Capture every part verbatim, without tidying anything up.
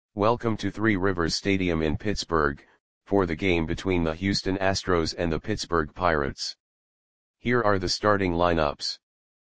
Welcome to Three Rivers Stadium in Pittsburgh, for the game between the Houston Astros and the Pittsburgh Pirates. Here are the starting lineups.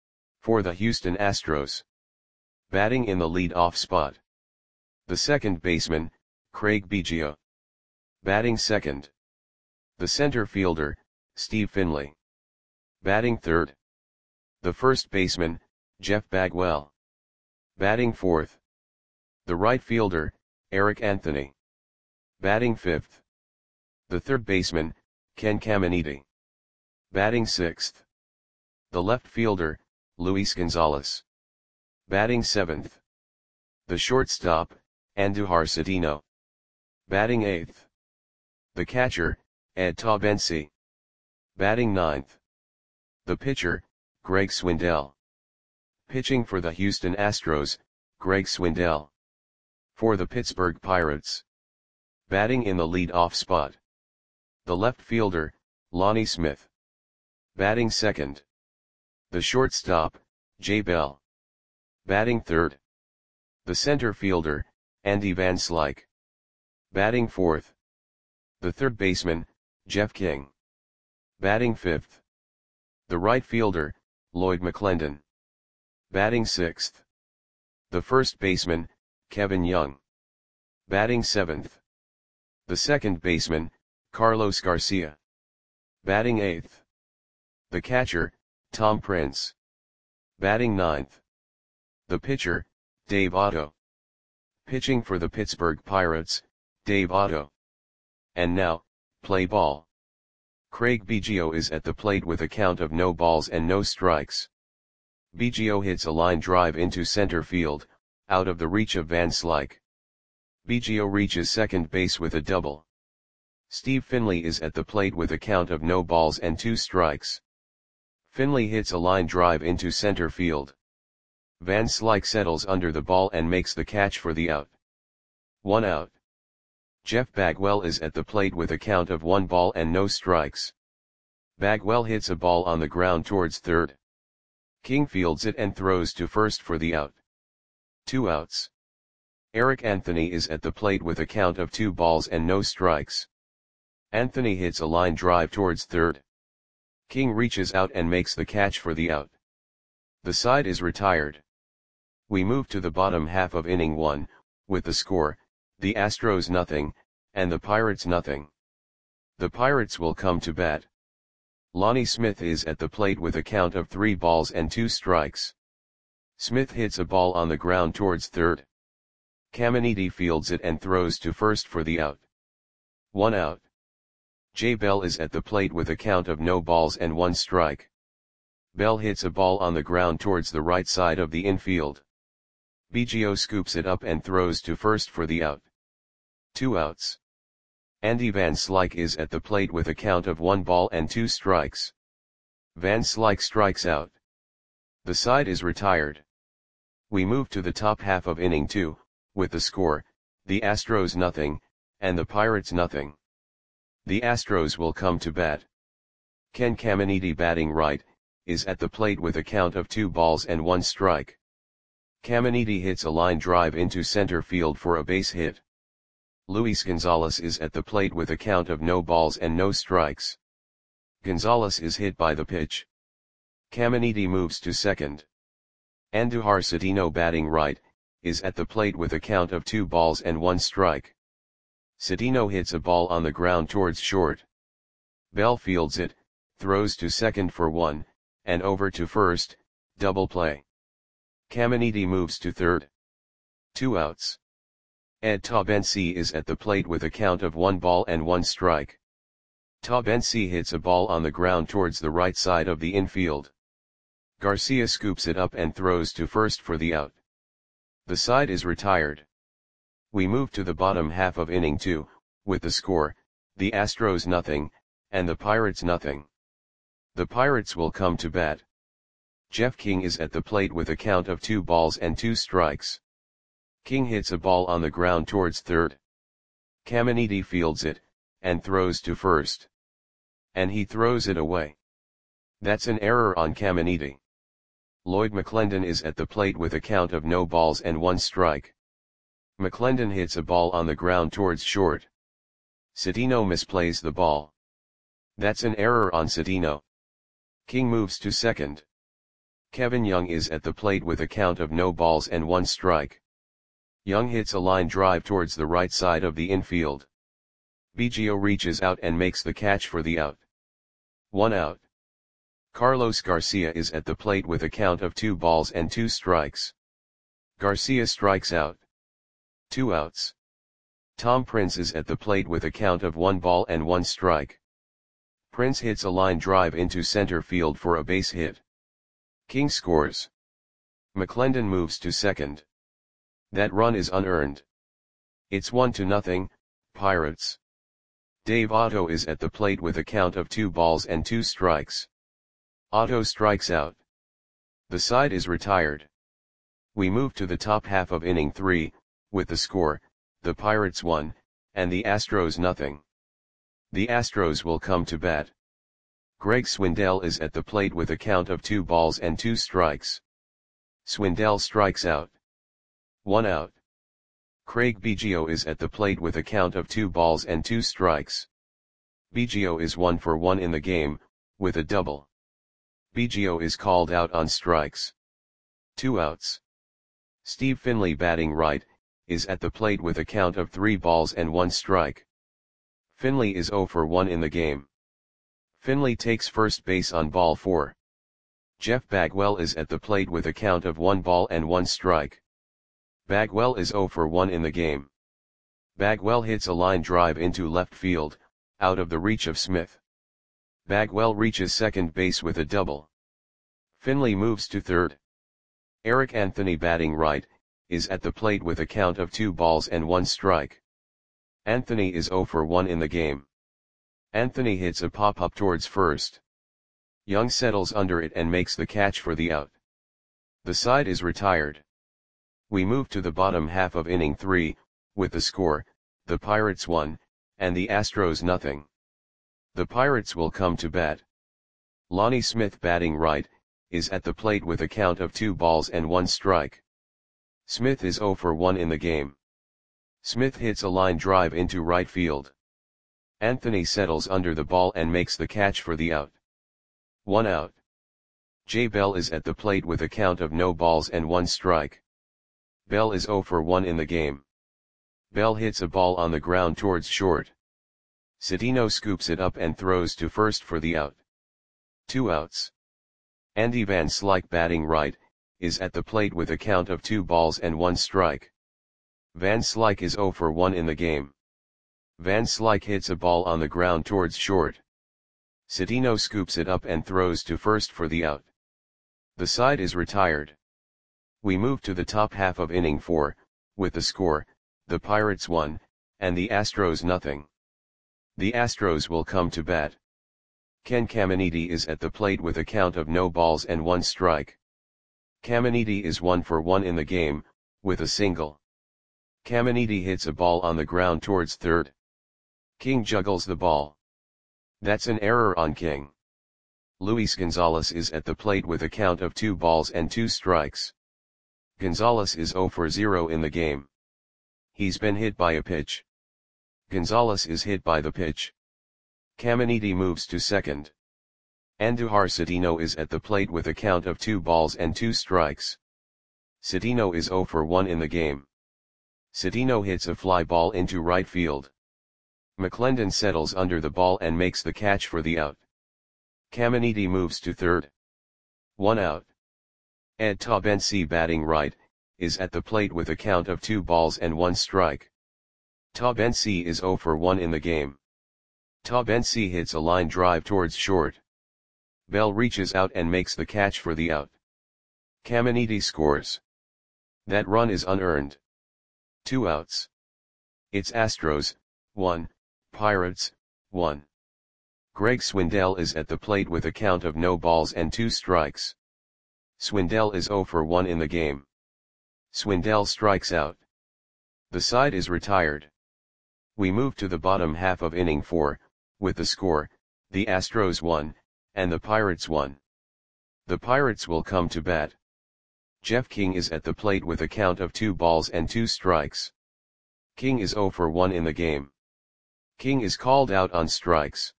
For the Houston Astros. Batting in the lead-off spot. The second baseman, Craig Biggio. Batting second. The center fielder, Steve Finley. Batting third. The first baseman, Jeff Bagwell. Batting fourth. The right fielder, Eric Anthony. Batting fifth. The third baseman, Ken Caminiti. Batting sixth. The left fielder, Luis Gonzalez. Batting seventh. The shortstop, Andujar Cedeno. Batting eighth. The catcher, Ed Taubensi. Batting ninth. The pitcher, Greg Swindell. Pitching for the Houston Astros, Greg Swindell. For the Pittsburgh Pirates. Batting in the lead-off spot. The left fielder, Lonnie Smith. Batting second. The shortstop, Jay Bell. Batting third. The center fielder, Andy Van Slyke. Batting fourth. The third baseman, Jeff King. Batting fifth. The right fielder, Lloyd McClendon. Batting sixth. The first baseman, Kevin Young. Batting seventh. The second baseman, Carlos Garcia. Batting eighth. The catcher, Tom Prince. Batting ninth. The pitcher, Dave Otto. Pitching for the Pittsburgh Pirates, Dave Otto. And now, play ball. Craig Biggio is at the plate with a count of no balls and no strikes. Biggio hits a line drive into center field, out of the reach of Van Slyke. Biggio reaches second base with a double. Steve Finley is at the plate with a count of no balls and two strikes. Finley hits a line drive into center field. Van Slyke settles under the ball and makes the catch for the out. One out. Jeff Bagwell is at the plate with a count of one ball and no strikes. Bagwell hits a ball on the ground towards third. King fields it and throws to first for the out. Two outs. Eric Anthony is at the plate with a count of two balls and no strikes. Anthony hits a line drive towards third. King reaches out and makes the catch for the out. The side is retired. We move to the bottom half of inning one, with the score, the Astros nothing, and the Pirates nothing. The Pirates will come to bat. Lonnie Smith is at the plate with a count of three balls and two strikes. Smith hits a ball on the ground towards third. Caminiti fields it and throws to first for the out. One out. Jay Bell is at the plate with a count of no balls and one strike. Bell hits a ball on the ground towards the right side of the infield. Biggio scoops it up and throws to first for the out. Two outs. Andy Van Slyke is at the plate with a count of one ball and two strikes. Van Slyke strikes out. The side is retired. We move to the top half of inning two, with the score, the Astros nothing, and the Pirates nothing. The Astros will come to bat. Ken Caminiti batting right, is at the plate with a count of two balls and one strike. Caminiti hits a line drive into center field for a base hit. Luis Gonzalez is at the plate with a count of no balls and no strikes. Gonzalez is hit by the pitch. Caminiti moves to second. Andujar Cedeno batting right, is at the plate with a count of two balls and one strike. Cedeno hits a ball on the ground towards short. Bell fields it, throws to second for one, and over to first, double play. Caminiti moves to third. Two outs. Ed Taubensi is at the plate with a count of one ball and one strike. Taubensi hits a ball on the ground towards the right side of the infield. Garcia scoops it up and throws to first for the out. The side is retired. We move to the bottom half of inning two, with the score, the Astros nothing, and the Pirates nothing. The Pirates will come to bat. Jeff King is at the plate with a count of two balls and two strikes. King hits a ball on the ground towards third. Caminiti fields it, and throws to first. And he throws it away. That's an error on Caminiti. Lloyd McClendon is at the plate with a count of no balls and one strike. McClendon hits a ball on the ground towards short. Cedeno misplays the ball. That's an error on Cedeno. King moves to second. Kevin Young is at the plate with a count of no balls and one strike. Young hits a line drive towards the right side of the infield. Biggio reaches out and makes the catch for the out. One out. Carlos Garcia is at the plate with a count of two balls and two strikes. Garcia strikes out. Two outs. Tom Prince is at the plate with a count of one ball and one strike. Prince hits a line drive into center field for a base hit. King scores. McClendon moves to second. That run is unearned. It's one to nothing, Pirates. Dave Otto is at the plate with a count of two balls and two strikes. Otto strikes out. The side is retired. We move to the top half of inning three, with the score, the Pirates one, and the Astros nothing. The Astros will come to bat. Greg Swindell is at the plate with a count of two balls and two strikes. Swindell strikes out. One out. Craig Biggio is at the plate with a count of two balls and two strikes. Biggio is one for one in the game, with a double. Biggio is called out on strikes. Two outs. Steve Finley, batting right, is at the plate with a count of three balls and one strike. Finley is zero for one in the game. Finley takes first base on ball four. Jeff Bagwell is at the plate with a count of one ball and one strike. Bagwell is zero for one in the game. Bagwell hits a line drive into left field, out of the reach of Smith. Bagwell reaches second base with a double. Finley moves to third. Eric Anthony, batting right, is at the plate with a count of two balls and one strike. Anthony is zero for one in the game. Anthony hits a pop-up towards first. Young settles under it and makes the catch for the out. The side is retired. We move to the bottom half of inning three, with the score, the Pirates one, and the Astros nothing. The Pirates will come to bat. Lonnie Smith, batting right, is at the plate with a count of two balls and one strike. Smith is zero for one in the game. Smith hits a line drive into right field. Anthony settles under the ball and makes the catch for the out. One out. Jay Bell is at the plate with a count of no balls and one strike. Bell is zero for one in the game. Bell hits a ball on the ground towards short. Cedeno scoops it up and throws to first for the out. Two outs. Andy Van Slyke, batting right, is at the plate with a count of two balls and one strike. Van Slyke is zero for one in the game. Van Slyke hits a ball on the ground towards short. Cedeno scoops it up and throws to first for the out. The side is retired. We move to the top half of inning four, with the score, the Pirates one, and the Astros nothing. The Astros will come to bat. Ken Caminiti is at the plate with a count of no balls and one strike. Caminiti is one for one in the game, with a single. Caminiti hits a ball on the ground towards third. King juggles the ball. That's an error on King. Luis Gonzalez is at the plate with a count of two balls and two strikes. Gonzalez is zero for zero in the game. He's been hit by a pitch. Gonzalez is hit by the pitch. Caminiti moves to second. Andujar Cedeno is at the plate with a count of two balls and two strikes. Cedeno is zero for one in the game. Cedeno hits a fly ball into right field. McClendon settles under the ball and makes the catch for the out. Caminiti moves to third. One out. Ed Taubensee, batting right, is at the plate with a count of two balls and one strike. Taubensee is zero for one in the game. Taubensee hits a line drive towards short. Bell reaches out and makes the catch for the out. Caminiti scores. That run is unearned. Two outs. It's Astros, one, Pirates, one. Greg Swindell is at the plate with a count of no balls and two strikes. Swindell is zero for one in the game. Swindell strikes out. The side is retired. We move to the bottom half of inning four, with the score, the Astros one, and the Pirates one. The Pirates will come to bat. Jeff King is at the plate with a count of two balls and two strikes. King is zero for one in the game. King is called out on strikes.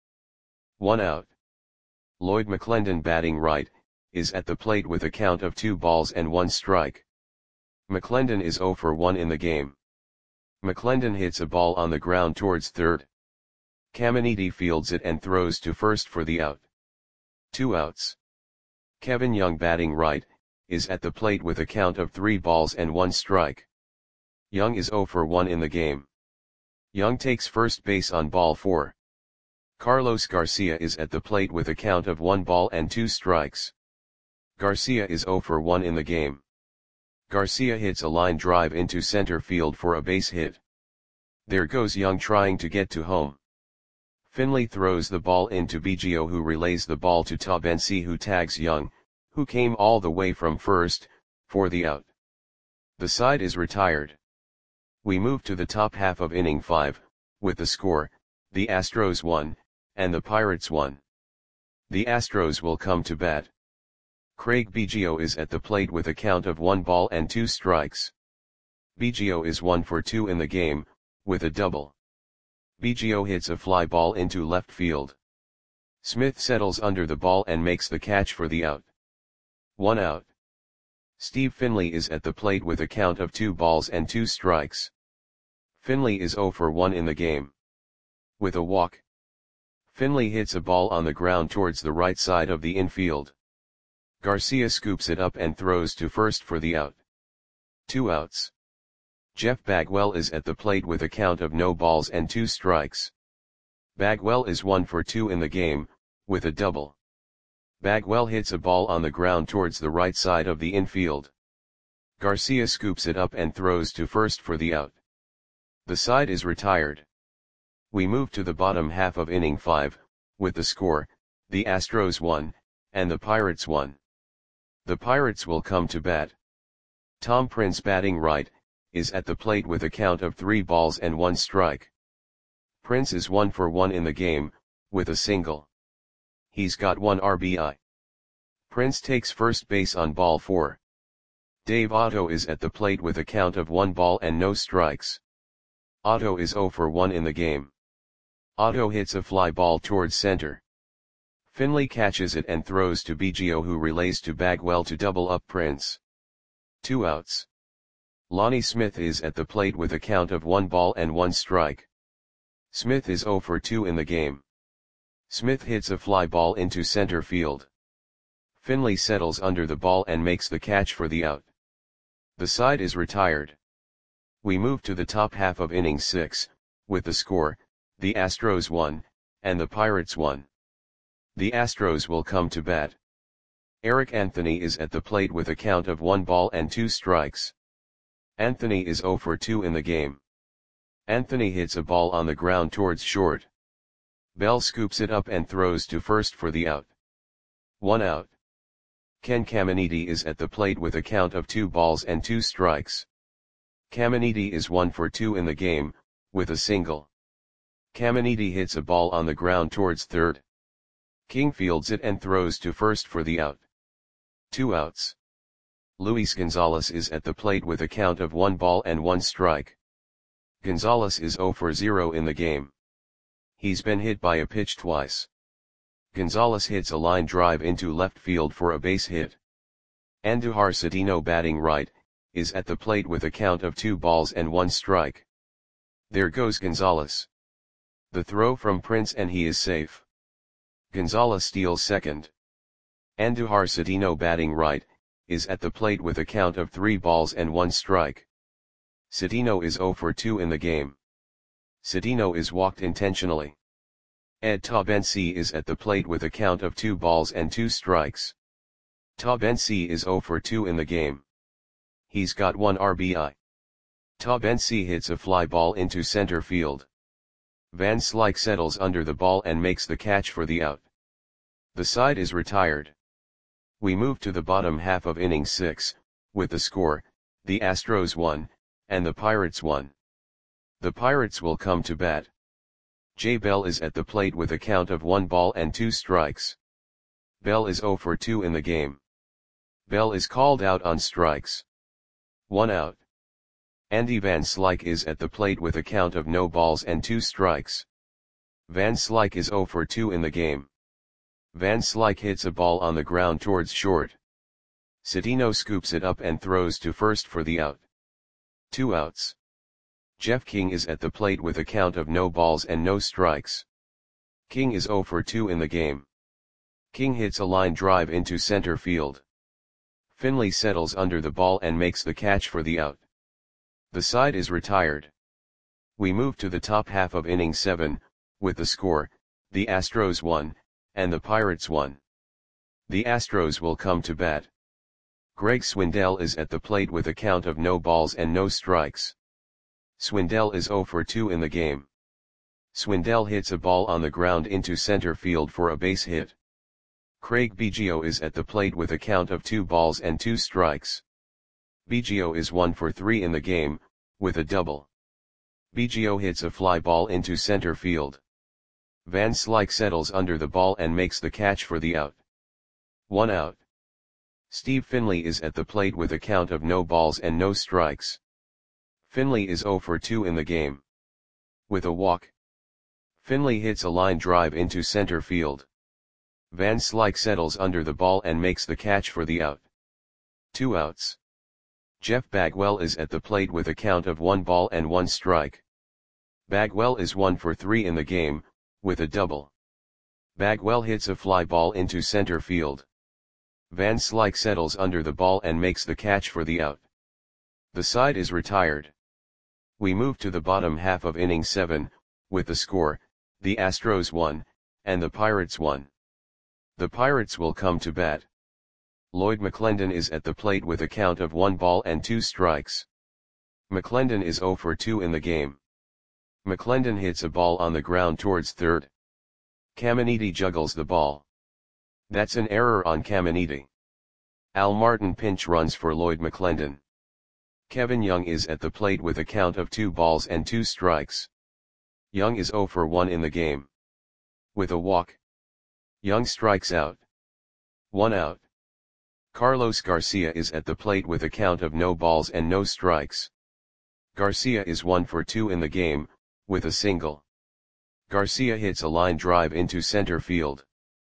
One out. Lloyd McClendon batting right, is at the plate with a count of two balls and one strike. McClendon is zero for one in the game. McClendon hits a ball on the ground towards third. Caminiti fields it and throws to first for the out. Two outs. Kevin Young batting right, is at the plate with a count of three balls and one strike. Young is zero for one in the game. Young takes first base on ball four. Carlos Garcia is at the plate with a count of one ball and two strikes. Garcia is zero for one in the game. Garcia hits a line drive into center field for a base hit. There goes Young trying to get to home. Finley throws the ball into Biggio, who relays the ball to Tabensi, who tags Young, who came all the way from first, for the out. The side is retired. We move to the top half of inning five, with the score, the Astros won, and the Pirates won. The Astros will come to bat. Craig Biggio is at the plate with a count of one ball and two strikes. Biggio is one for two in the game, with a double. Biggio hits a fly ball into left field. Smith settles under the ball and makes the catch for the out. One out. Steve Finley is at the plate with a count of two balls and two strikes. Finley is zero for one in the game. With a walk. Finley hits a ball on the ground towards the right side of the infield. Garcia scoops it up and throws to first for the out. Two outs. Jeff Bagwell is at the plate with a count of no balls and two strikes. Bagwell is one for two in the game, with a double. Bagwell hits a ball on the ground towards the right side of the infield. Garcia scoops it up and throws to first for the out. The side is retired. We move to the bottom half of inning five, with the score, the Astros won, and the Pirates won. The Pirates will come to bat. Tom Prince batting right, is at the plate with a count of three balls and one strike. Prince is one for one in the game, with a single. He's got one R B I. Prince takes first base on ball four. Dave Otto is at the plate with a count of one ball and no strikes. Otto is zero for one in the game. Otto hits a fly ball towards center. Finley catches it and throws to Biggio, who relays to Bagwell to double up Prince. Two outs. Lonnie Smith is at the plate with a count of one ball and one strike. Smith is zero for two in the game. Smith hits a fly ball into center field. Finley settles under the ball and makes the catch for the out. The side is retired. We move to the top half of inning six, with the score, the Astros won, and the Pirates won. The Astros will come to bat. Eric Anthony is at the plate with a count of one ball and two strikes. Anthony is zero for two in the game. Anthony hits a ball on the ground towards short. Bell scoops it up and throws to first for the out. One out. Ken Caminiti is at the plate with a count of two balls and two strikes. Caminiti is one for two in the game, with a single. Caminiti hits a ball on the ground towards third. King fields it and throws to first for the out. Two outs. Luis Gonzalez is at the plate with a count of one ball and one strike. Gonzalez is zero for zero in the game. He's been hit by a pitch twice. Gonzalez hits a line drive into left field for a base hit. Andujar Cedeno batting right, is at the plate with a count of two balls and one strike. There goes Gonzalez. The throw from Prince and he is safe. Gonzalez steals second. Andujar Cedeno batting right, is at the plate with a count of three balls and one strike. Cedeno is zero for two in the game. Cedeno is walked intentionally. Ed Tabensi is at the plate with a count of two balls and two strikes. Tabensi is zero for two in the game. He's got one R B I. Tabensi hits a fly ball into center field. Van Slyke settles under the ball and makes the catch for the out. The side is retired. We move to the bottom half of inning six, with the score, the Astros won, and the Pirates won. The Pirates will come to bat. Jay Bell is at the plate with a count of one ball and two strikes. Bell is zero for two in the game. Bell is called out on strikes. One out. Andy Van Slyke is at the plate with a count of no balls and two strikes. Van Slyke is zero for two in the game. Van Slyke hits a ball on the ground towards short. Citino scoops it up and throws to first for the out. Two outs. Jeff King is at the plate with a count of no balls and no strikes. King is zero for two in the game. King hits a line drive into center field. Finley settles under the ball and makes the catch for the out. The side is retired. We move to the top half of inning seven, with the score, the Astros won, and the Pirates won. The Astros will come to bat. Greg Swindell is at the plate with a count of no balls and no strikes. Swindell is zero for two in the game. Swindell hits a ball on the ground into center field for a base hit. Craig Biggio is at the plate with a count of two balls and two strikes. Biggio is one for three in the game, with a double. Biggio hits a fly ball into center field. Van Slyke settles under the ball and makes the catch for the out. One out. Steve Finley is at the plate with a count of no balls and no strikes. Finley is zero for two in the game. With a walk. Finley hits a line drive into center field. Van Slyke settles under the ball and makes the catch for the out. Two outs. Jeff Bagwell is at the plate with a count of one ball and one strike. Bagwell is one for three in the game, with a double. Bagwell hits a fly ball into center field. Van Slyke settles under the ball and makes the catch for the out. The side is retired. We move to the bottom half of inning seven, with the score, the Astros won, and the Pirates won. The Pirates will come to bat. Lloyd McClendon is at the plate with a count of one ball and two strikes. McClendon is zero for two in the game. McClendon hits a ball on the ground towards third. Caminiti juggles the ball. That's an error on Caminiti. Al Martin pinch runs for Lloyd McClendon. Kevin Young is at the plate with a count of two balls and two strikes. Young is zero for one in the game. With a walk. Young strikes out. One out. Carlos Garcia is at the plate with a count of no balls and no strikes. Garcia is one for two in the game, with a single. Garcia hits a line drive into center field.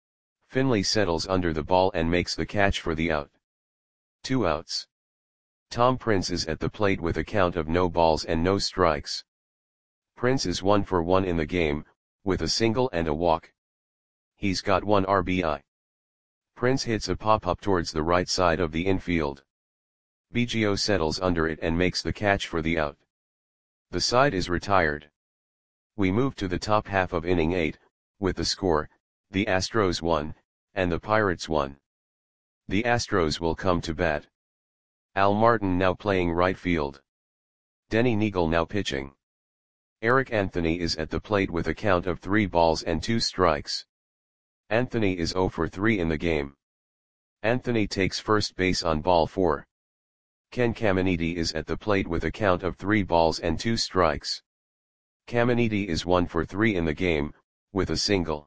Finley settles under the ball and makes the catch for the out. Two outs. Tom Prince is at the plate with a count of no balls and no strikes. Prince is one for one in the game, with a single and a walk. He's got one R B I. Prince hits a pop-up towards the right side of the infield. Biggio settles under it and makes the catch for the out. The side is retired. We move to the top half of inning eight, with the score, the Astros won, and the Pirates won. The Astros will come to bat. Al Martin now playing right field. Denny Neagle now pitching. Eric Anthony is at the plate with a count of three balls and two strikes. Anthony is zero for three in the game. Anthony takes first base on ball four. Ken Caminiti is at the plate with a count of three balls and two strikes. Caminiti is one for three in the game, with a single.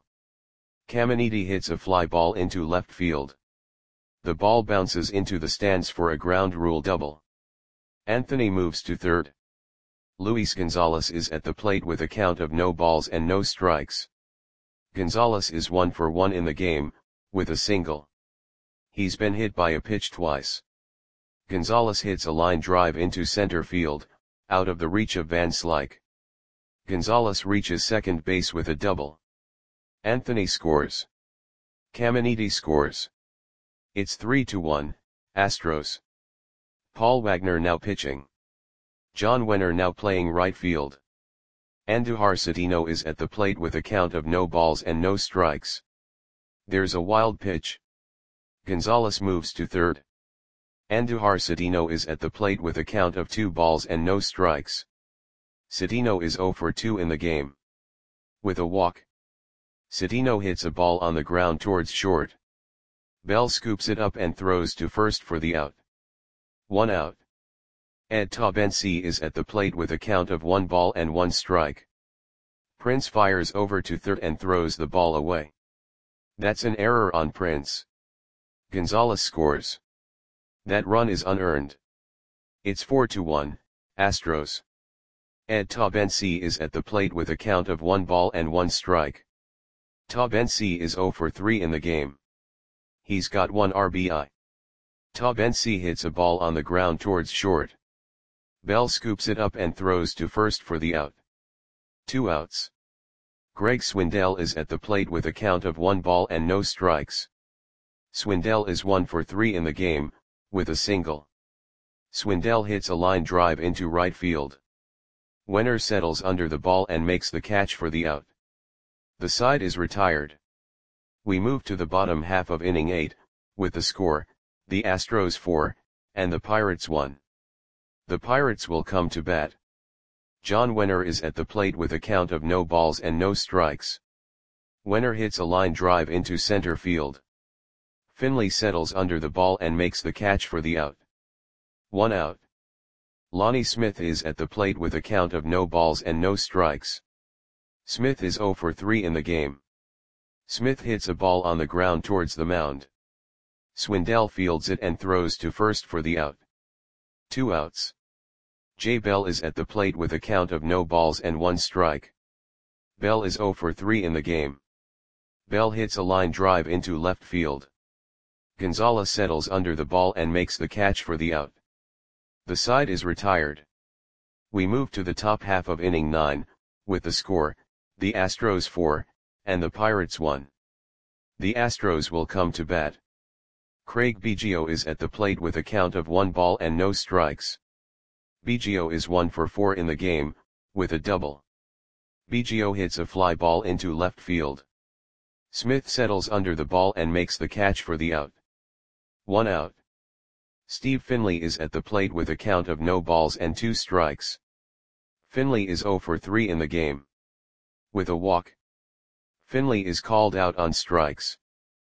Caminiti hits a fly ball into left field. The ball bounces into the stands for a ground rule double. Anthony moves to third. Luis Gonzalez is at the plate with a count of no balls and no strikes. Gonzalez is one for one in the game, with a single. He's been hit by a pitch twice. Gonzalez hits a line drive into center field, out of the reach of Van Slyke. Gonzalez reaches second base with a double. Anthony scores. Caminiti scores. It's three to one, Astros. Paul Wagner now pitching. John Wenner now playing right field. Andujar Citino is at the plate with a count of no balls and no strikes. There's a wild pitch. Gonzalez moves to third. Andujar Citino is at the plate with a count of two balls and no strikes. Citino is zero for two in the game. With a walk. Citino hits a ball on the ground towards short. Bell scoops it up and throws to first for the out. One out. Ed Taubensee is at the plate with a count of one ball and one strike. Prince fires over to third and throws the ball away. That's an error on Prince. Gonzalez scores. That run is unearned. It's four to one, Astros. Ed Taubensee is at the plate with a count of one ball and one strike. Taubensee is zero for three in the game. He's got one R B I. Taubensee hits a ball on the ground towards short. Bell scoops it up and throws to first for the out. Two outs. Greg Swindell is at the plate with a count of one ball and no strikes. Swindell is one for three in the game, with a single. Swindell hits a line drive into right field. Wenner settles under the ball and makes the catch for the out. The side is retired. We move to the bottom half of inning eight, with the score, the Astros four, and the Pirates one. The Pirates will come to bat. John Wenner is at the plate with a count of no balls and no strikes. Wenner hits a line drive into center field. Finley settles under the ball and makes the catch for the out. One out. Lonnie Smith is at the plate with a count of no balls and no strikes. Smith is zero for three in the game. Smith hits a ball on the ground towards the mound. Swindell fields it and throws to first for the out. Two outs. Jay Bell is at the plate with a count of no balls and one strike. Bell is zero for three in the game. Bell hits a line drive into left field. Gonzalez settles under the ball and makes the catch for the out. The side is retired. We move to the top half of inning nine, with the score, the Astros four, and the Pirates one. The Astros will come to bat. Craig Biggio is at the plate with a count of one ball and no strikes. Biggio is one for four in the game, with a double. Biggio hits a fly ball into left field. Smith settles under the ball and makes the catch for the out. One out. Steve Finley is at the plate with a count of no balls and two strikes. Finley is zero for three in the game. With a walk. Finley is called out on strikes.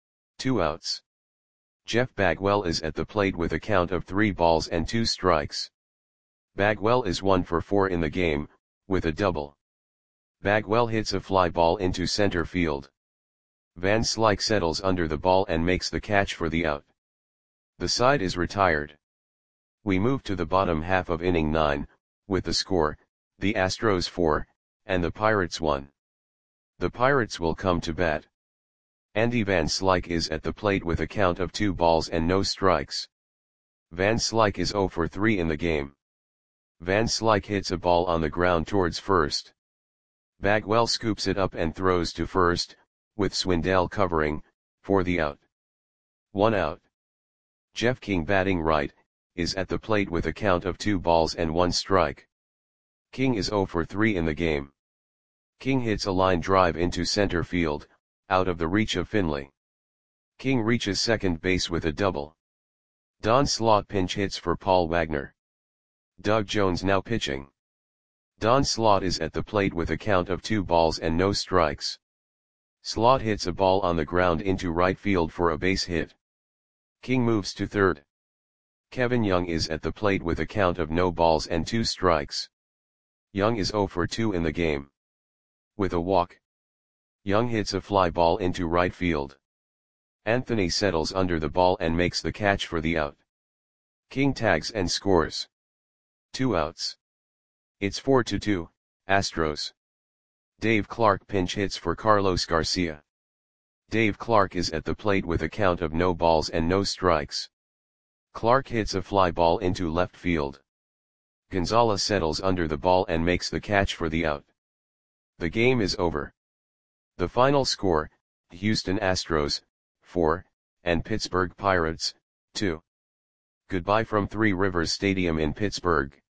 Two outs. Jeff Bagwell is at the plate with a count of three balls and two strikes. Bagwell is one for four in the game, with a double. Bagwell hits a fly ball into center field. Van Slyke settles under the ball and makes the catch for the out. The side is retired. We move to the bottom half of inning nine, with the score, the Astros four, and the Pirates one. The Pirates will come to bat. Andy Van Slyke is at the plate with a count of two balls and no strikes. Van Slyke is zero for three in the game. Van Slyke hits a ball on the ground towards first. Bagwell scoops it up and throws to first, with Swindell covering, for the out. One out. Jeff King, batting right, is at the plate with a count of two balls and one strike. King is zero for three in the game. King hits a line drive into center field, out of the reach of Finley. King reaches second base with a double. Don Slaught pinch hits for Paul Wagner. Doug Jones now pitching. Don Slaught is at the plate with a count of two balls and no strikes. Slaught hits a ball on the ground into right field for a base hit. King moves to third. Kevin Young is at the plate with a count of no balls and two strikes. Young is zero for two in the game. With a walk. Young hits a fly ball into right field. Anthony settles under the ball and makes the catch for the out. King tags and scores. Two outs. It's four to two, Astros. Dave Clark pinch hits for Carlos Garcia. Dave Clark is at the plate with a count of no balls and no strikes. Clark hits a fly ball into left field. Gonzalez settles under the ball and makes the catch for the out. The game is over. The final score, Houston Astros, four, and Pittsburgh Pirates, two. Goodbye from Three Rivers Stadium in Pittsburgh.